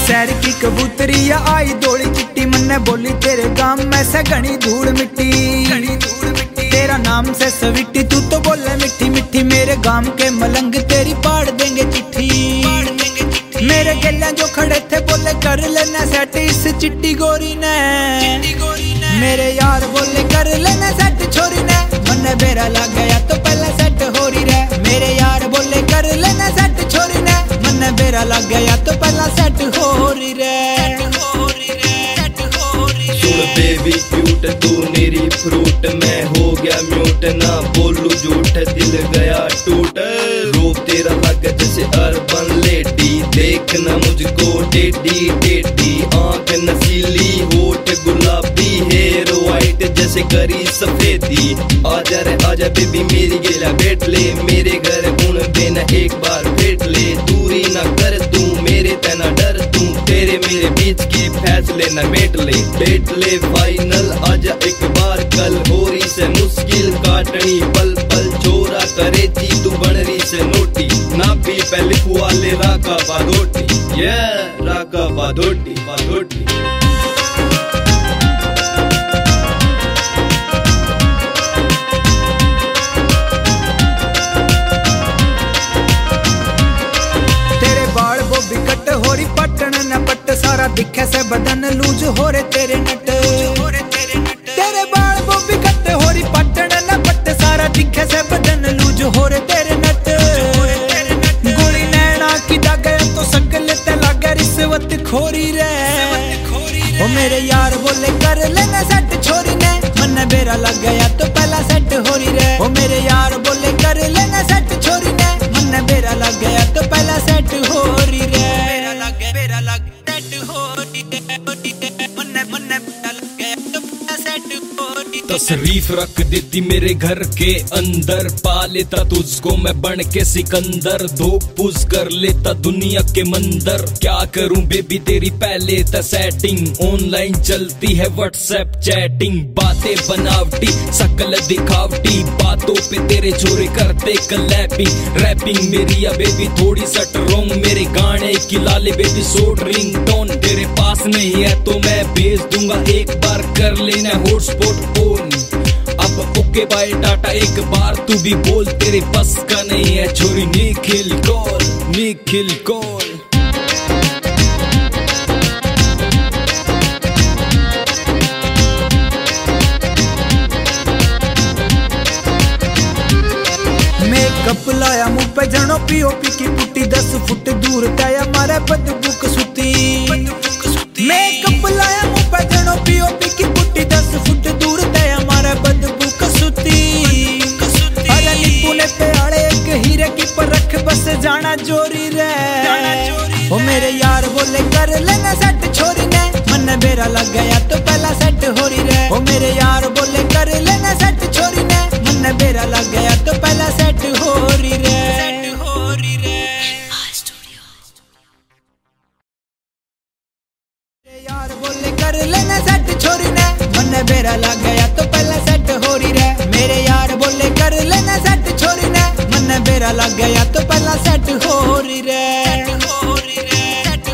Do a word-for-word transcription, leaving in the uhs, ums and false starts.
शहर की कबूतरी या आई दौड़ी चिट्टी, मन्ने बोली तेरे गांव में से घनी धूल मिट्टी। तेरा नाम से सविट्टी, तू तो बोले मिट्टी मिट्टी। मेरे गांव के मलंग तेरी पाड़ देंगे चिट्ठी। मेरे गलियां जो खड़े थे बोले कर लेना सेट इस चिट्टी गोरी ने। मेरे यार बोले कर लेना सेट छोरी ने, मन्ने बेरा लग गया तो पहले सेट हो रही रे। मेरे यार बोले कर लेना सेट छोरी ने, मन्ने बेरा लग गया तो पहला सेट हो रही रे। सुन बेबी क्यूट तू मेरी फ्रूट, मैं हो गया म्यूट ना बोलू झूठ, दिल गया टूट। रूप तेरा लग जैसे अर्बन लेडी, देखना मुझको टेढ़ी टेढ़ी। आंख नसीली होठ गुलाबी, हेयर वाइट जैसे करी सफेदी। आजा रे आजा बेबी मेरी गेला बैठ ले, मेरे घर गुण देना एक बार बैठ ले। दूरी ना कर तू मेरे तना डर तू, तेरे मेरे बीच की फैसले न मेट ले। बैठ ले फाइनल आजा एक बार कल, होरी से मुश्किल काटनी पल पल। चोरा करे थी तू बनरी से नोटी, ना भी पहले खुआ ले राका बादोटी। ये राका बादोटी बादोटी। सारा दिखे से बदन लूज हो रे तेरे नट। तेरे बाल वो भी कट हो रही पटन न पट, सारा दिखे से बदन लूज हो रे तेरे नट। गोली नैना की दागे तो सकल ते लागे रिश्वत खोरी रे। ओ मेरे यार बोले कर लेना सेट छोरी ने, मन्ने बेरा लग गया तो पहला सेट हो रही रे। ओ मेरे यार बोले कर लेना सेट छोरी ने, मन्ने बेरा लग गया तो पहला सेट हो रही रे। बेरा लग बेरा लग तशरीफ रख देती मेरे घर के अंदर, पा लेता तुझको मैं बन के सिकंदर। दो पुश कर लेता दुनिया के मंदर, क्या करूं बेबी तेरी पहले तो सेटिंग। ऑनलाइन चलती है व्हाट्सएप चैटिंग, बातें बनावटी शकल दिखावटी। बातों पे तेरे छोरे करते कलैपिंग, रैपिंग मेरी या बेबी थोड़ी सट रोंग। मेरे गाने की लाले बेबी शॉर्ट रिंग टोन, तेरे पास नहीं है तो मैं भेज दूंगा, एक बार कर लेना हॉटस्पॉट ऑन। अब ओके बाय टाटा एक बार तू भी बोल, तेरे बस का नहीं है छोरी Nikhil call Nikhil call. Makeup लाया मुंह पे जनो पीओपी की पुट्टी, दस फुट दूर तया मारे बदबू कसूती। मेकअप लाया मुंह पे जनो पीओपी की पुट्टी, दस फुट दूर तया मारे बदबू कसूती। अरे लिपू ने प्याले एक हीरे की परख, बस जाना जोरी रे। ओ मेरे यार बोले कर लेना सेट छोरी ने, मन्ने बेरा लग गया तो पहला सेट हो रही रे। ओ मेरे यार बोले कर लेना सेट छोरी ने, मन्ने बेरा लग गया तो पहला सेट हो रही रे। यार बोले कर लेना सेट छोरी ने, मन्ने बेरा लग गया तो पहला सेट हो रही रे। मेरे यार बोले कर लेना सेट छोरी ने, मन्ने बेरा लग गया तो पहला सेट हो